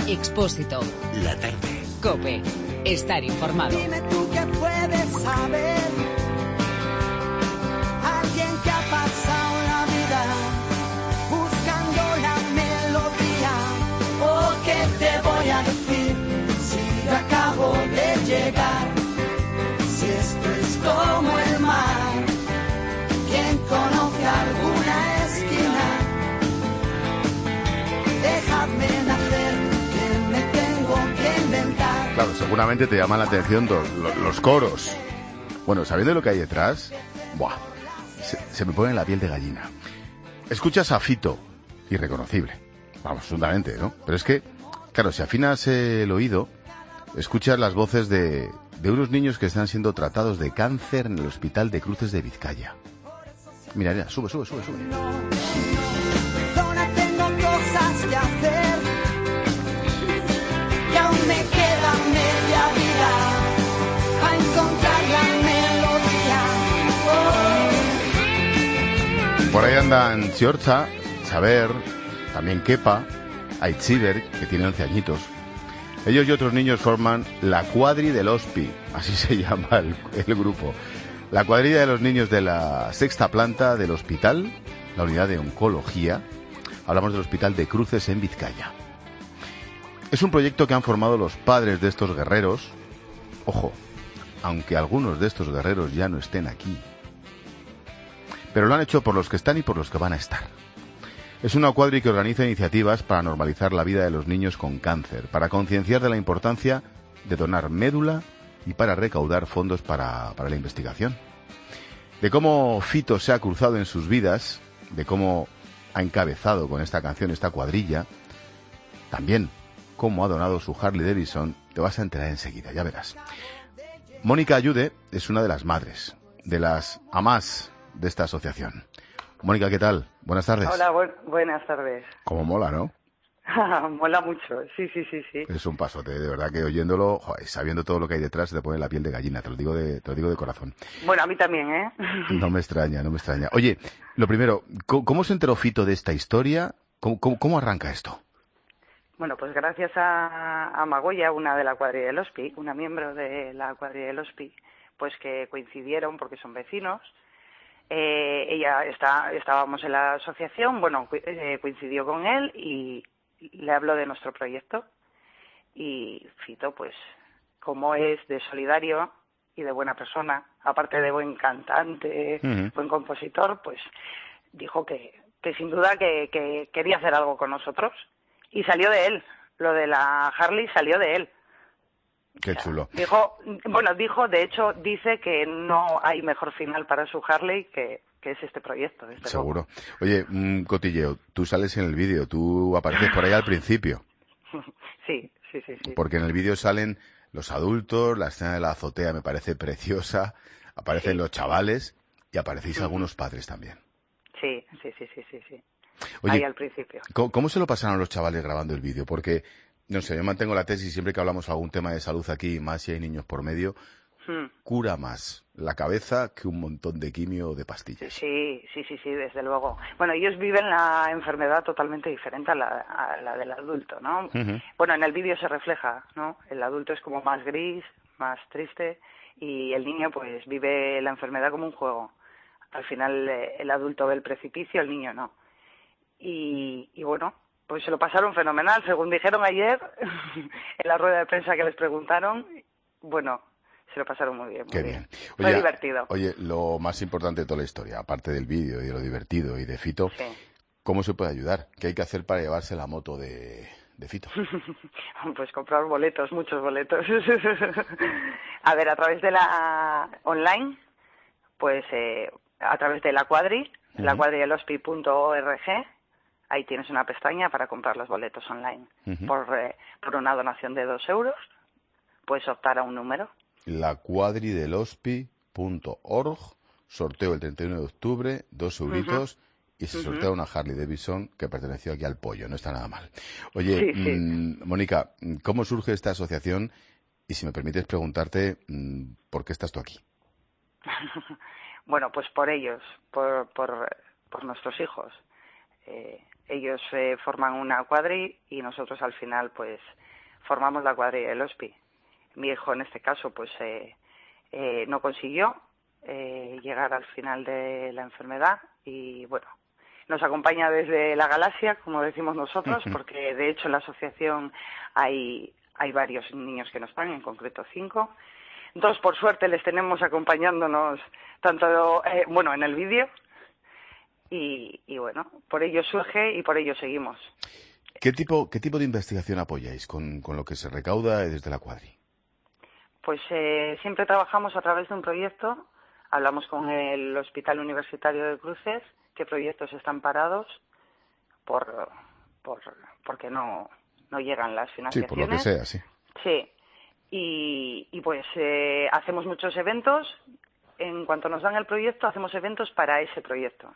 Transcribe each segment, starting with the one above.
Expósito. La tarde. COPE. Estar informado. Dime tú qué puedes saber. Alguien que ha pasado la vida buscando la melodía. Oh, ¿qué te voy a decir si yo acabo de llegar? Si esto es como el mar, quien conoce alguna esquina, dejadme nacer, que me tengo que inventar. Claro, seguramente te llaman la atención los coros. Bueno, sabiendo lo que hay detrás, ¡buah! Se me pone la piel de gallina. Escuchas a Fito, irreconocible. Vamos, absolutamente, ¿no? Pero es que, claro, si afinas el oído, escuchas las voces de unos niños que están siendo tratados de cáncer en el Hospital de Cruces de Vizcaya. Mira, mira, sube. Ahora tengo cosas que hacer, que aún me queda media vida a encontrar la melodía. Por ahí andan Chiorza, Saber, también Kepa, Aitziber, que tiene 11 añitos. Ellos y otros niños forman la Cuadri del Hospi, así se llama el grupo. La cuadrilla de los niños de la sexta planta del hospital, la unidad de oncología. Hablamos del Hospital de Cruces en Vizcaya. Es un proyecto que han formado los padres de estos guerreros. Ojo, aunque algunos de estos guerreros ya no estén aquí. Pero lo han hecho por los que están y por los que van a estar. Es una cuadri que organiza iniciativas para normalizar la vida de los niños con cáncer, para concienciar de la importancia de donar médula y para recaudar fondos para la investigación. De cómo Fito se ha cruzado en sus vidas, de cómo ha encabezado con esta canción esta cuadrilla, también cómo ha donado su Harley Davidson, te vas a enterar enseguida, ya verás. Mónica Ayude es una de las madres, de las amás de esta asociación. Mónica, ¿qué tal? Buenas tardes. Hola, buenas tardes. Como mola, ¿no? Mola mucho, sí. Es un pasote, de verdad que oyéndolo, joder, sabiendo todo lo que hay detrás, se te pone la piel de gallina, te lo digo de corazón. Bueno, a mí también, ¿eh? No me extraña. Oye, lo primero, ¿cómo se enteró Fito de esta historia? ¿Cómo arranca esto? Bueno, pues gracias a Magoya, una de la cuadrilla del Hospi, una miembro de la cuadrilla del Hospi, pues que coincidieron porque son vecinos. Estábamos en la asociación, bueno, coincidió con él y le habló de nuestro proyecto. Y Fito, pues, como es de solidario y de buena persona, aparte de buen cantante, buen compositor, pues dijo que sin duda que quería hacer algo con nosotros. Y salió de él, lo de la Harley salió de él. Qué chulo. Dice que no hay mejor final para su Harley que es este proyecto. Seguro. Oye, un cotilleo, tú sales en el vídeo, tú apareces por ahí al principio. Sí. Porque en el vídeo salen los adultos, la escena de la azotea me parece preciosa, aparecen los chavales y aparecéis algunos padres también. Sí. Oye, ahí al principio. ¿Cómo se lo pasaron los chavales grabando el vídeo? Porque, no sé, yo mantengo la tesis siempre que hablamos algún tema de salud aquí, más si hay niños por medio, cura más la cabeza que un montón de quimio o de pastillas. Sí, desde luego. Bueno, ellos viven la enfermedad totalmente diferente a la del adulto, ¿no? Bueno, en el vídeo se refleja, ¿no? El adulto es como más gris, más triste, y el niño pues vive la enfermedad como un juego. Al final el adulto ve el precipicio, el niño no. Y bueno, pues se lo pasaron fenomenal, según dijeron ayer en la rueda de prensa que les preguntaron. Bueno, se lo pasaron muy bien. Qué bien. Fue divertido. Oye, lo más importante de toda la historia, aparte del vídeo y de lo divertido y de Fito, ¿cómo se puede ayudar? ¿Qué hay que hacer para llevarse la moto de Fito? Pues comprar boletos, muchos boletos. A ver, a través de la online, pues a través de la cuadri, la cuadrielhospi.org, ahí tienes una pestaña para comprar los boletos online. Por una donación de 2 euros, puedes optar a un número. lacuadridelhospi.org, sorteo el 31 de octubre, 2 euritos, y se sortea una Harley Davidson que perteneció aquí al Pollo, no está nada mal. Oye, Mónica, ¿cómo surge esta asociación? Y si me permites preguntarte, ¿por qué estás tú aquí? Bueno, pues por ellos, por nuestros hijos. ellos forman una cuadri y nosotros al final pues formamos la cuadri del HOSPI. Mi hijo en este caso pues no consiguió llegar al final de la enfermedad y bueno, nos acompaña desde la galaxia, como decimos nosotros, porque de hecho en la asociación hay varios niños que no están, en concreto 5. 2 por suerte les tenemos acompañándonos tanto en el vídeo y bueno, por ello surge y por ello seguimos. ¿Qué tipo de investigación apoyáis con lo que se recauda desde la cuadri? Pues siempre trabajamos a través de un proyecto. Hablamos con el Hospital Universitario de Cruces, qué proyectos están parados porque no llegan las financiaciones. Sí, por lo que sea, sí. Sí, y pues hacemos muchos eventos. En cuanto nos dan el proyecto, hacemos eventos para ese proyecto.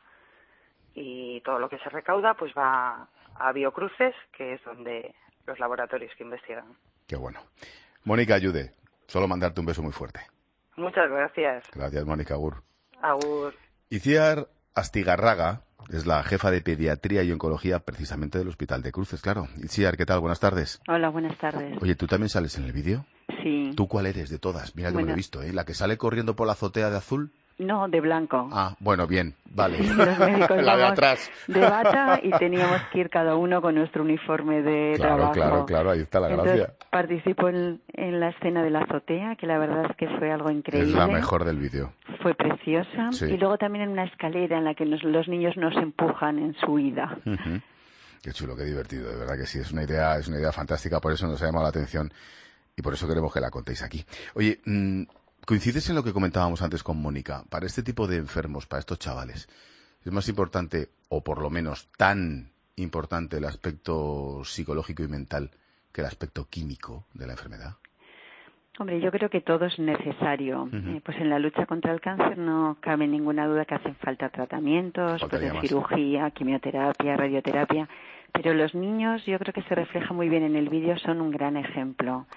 Y todo lo que se recauda pues va a Biocruces, que es donde los laboratorios que investigan. Qué bueno. Mónica Ayude, solo mandarte un beso muy fuerte. Muchas gracias. Gracias, Mónica. Agur. Agur. Itziar Astigarraga es la jefa de Pediatría y Oncología precisamente del Hospital de Cruces, claro. Itziar, ¿qué tal? Buenas tardes. Hola, buenas tardes. Oye, ¿tú también sales en el vídeo? Sí. ¿Tú cuál eres de todas? Mira que me lo he visto, ¿eh? ¿La que sale corriendo por la azotea de azul? No, de blanco. Ah, bueno, bien, vale. Los médicos la de atrás. De bata y teníamos que ir cada uno con nuestro uniforme de trabajo. Claro, ahí está la gracia. Entonces, participo en la escena de la azotea, que la verdad es que fue algo increíble. Es la mejor del vídeo. Fue preciosa. Sí. Y luego también en una escalera en la que los niños nos empujan en su ida. Uh-huh. Qué chulo, qué divertido, de verdad que sí. Es una idea fantástica, por eso nos ha llamado la atención y por eso queremos que la contéis aquí. Oye, ¿coincides en lo que comentábamos antes con Mónica? Para este tipo de enfermos, para estos chavales, ¿es más importante, o por lo menos tan importante, el aspecto psicológico y mental que el aspecto químico de la enfermedad? Hombre, yo creo que todo es necesario. Uh-huh. Pues en la lucha contra el cáncer no cabe ninguna duda que hacen falta tratamientos, cirugía, quimioterapia, radioterapia. Pero los niños, yo creo que se refleja muy bien en el vídeo, son un gran ejemplo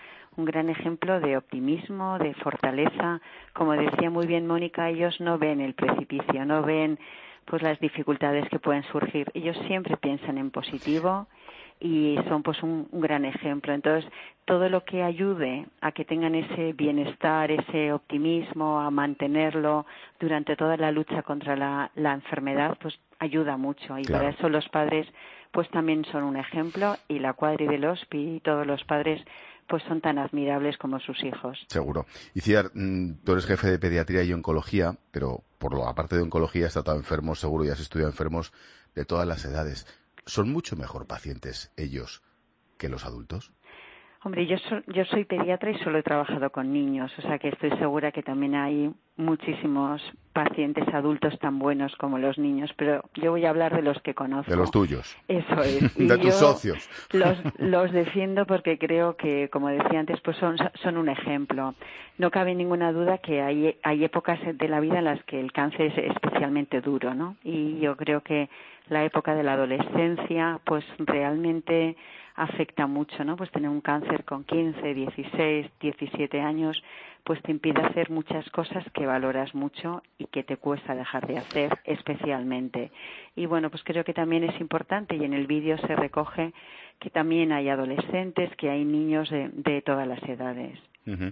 de optimismo, de fortaleza. Como decía muy bien Mónica, ellos no ven el precipicio, no ven pues las dificultades que pueden surgir. Ellos siempre piensan en positivo y son pues un gran ejemplo. Entonces, todo lo que ayude a que tengan ese bienestar, ese optimismo, a mantenerlo durante toda la lucha contra la enfermedad, pues ayuda mucho. Y claro, para eso los padres pues también son un ejemplo, y la cuadri del HOSPI y todos los padres pues son tan admirables como sus hijos. Seguro. Itziar, tú eres jefe de Pediatría y Oncología, pero aparte de Oncología has tratado enfermos, seguro, y has estudiado enfermos de todas las edades. ¿Son mucho mejor pacientes ellos que los adultos? Hombre, yo soy pediatra y solo he trabajado con niños, o sea que estoy segura que también hay muchísimos pacientes adultos tan buenos como los niños, pero yo voy a hablar de los que conozco. De los tuyos. Eso es. De tus socios. Los defiendo porque creo que, como decía antes, pues son un ejemplo. No cabe ninguna duda que hay épocas de la vida en las que el cáncer es especialmente duro, ¿no? Y yo creo que la época de la adolescencia, pues realmente afecta mucho, ¿no? Pues tener un cáncer con 15, 16, 17 años, pues te impide hacer muchas cosas que valoras mucho y que te cuesta dejar de hacer especialmente. Y bueno, pues creo que también es importante, y en el vídeo se recoge que también hay adolescentes, que hay niños de todas las edades. Uh-huh.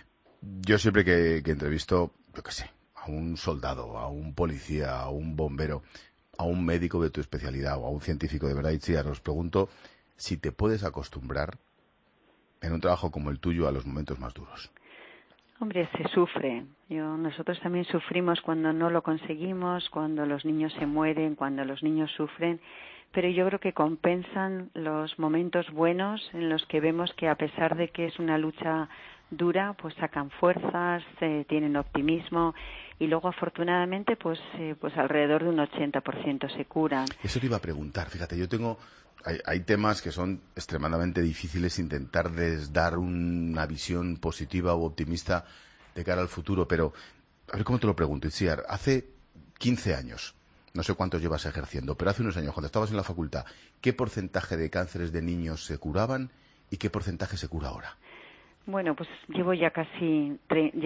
Yo siempre que entrevisto, yo qué sé, a un soldado, a un policía, a un bombero, a un médico de tu especialidad o a un científico de verdad, Itziar, os pregunto si te puedes acostumbrar en un trabajo como el tuyo a los momentos más duros. Hombre, se sufre. Nosotros también sufrimos cuando no lo conseguimos, cuando los niños se mueren, cuando los niños sufren, pero yo creo que compensan los momentos buenos en los que vemos que, a pesar de que es una lucha dura, pues sacan fuerzas, tienen optimismo, y luego afortunadamente pues alrededor de un 80% se curan. Eso te iba a preguntar, fíjate, hay temas que son extremadamente difíciles, intentarles dar una visión positiva o optimista de cara al futuro, pero a ver cómo te lo pregunto, Itziar. Hace 15 años, no sé cuántos llevas ejerciendo, pero hace unos años, cuando estabas en la facultad, ¿qué porcentaje de cánceres de niños se curaban y qué porcentaje se cura ahora? Bueno, pues llevo ya casi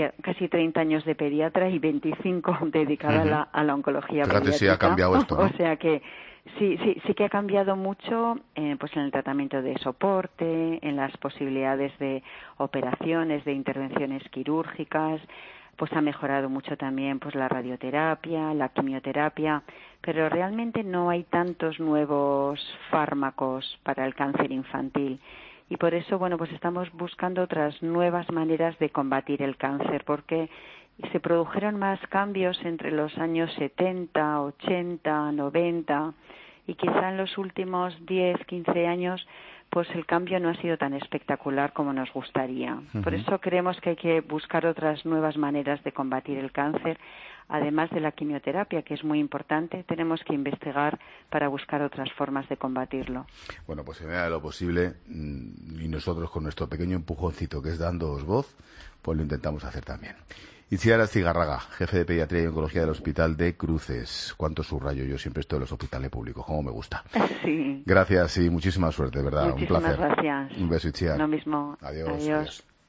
30 años de pediatra y 25 dedicada a la oncología pediátrica. Fíjate si ha cambiado esto, ¿no? O sea que Sí que ha cambiado mucho pues en el tratamiento de soporte, en las posibilidades de operaciones, de intervenciones quirúrgicas, pues ha mejorado mucho también pues la radioterapia, la quimioterapia, pero realmente no hay tantos nuevos fármacos para el cáncer infantil. Y por eso, bueno, pues estamos buscando otras nuevas maneras de combatir el cáncer, porque se produjeron más cambios entre los años 70, 80, 90, y quizá en los últimos 10, 15 años pues el cambio no ha sido tan espectacular como nos gustaría. Por eso creemos que hay que buscar otras nuevas maneras de combatir el cáncer. Además de la quimioterapia, que es muy importante, tenemos que investigar para buscar otras formas de combatirlo. Bueno, pues en medida de lo posible, y nosotros con nuestro pequeño empujoncito que es dándoos voz, pues lo intentamos hacer también. Itziar Astigarraga, jefe de Pediatría y Oncología del Hospital de Cruces. Cuánto subrayo yo siempre esto de los hospitales públicos, como me gusta. Sí. Gracias y muchísima suerte, de verdad. Muchísimas un placer. Gracias. Un beso, Itziar. Lo mismo. Adiós. Adiós.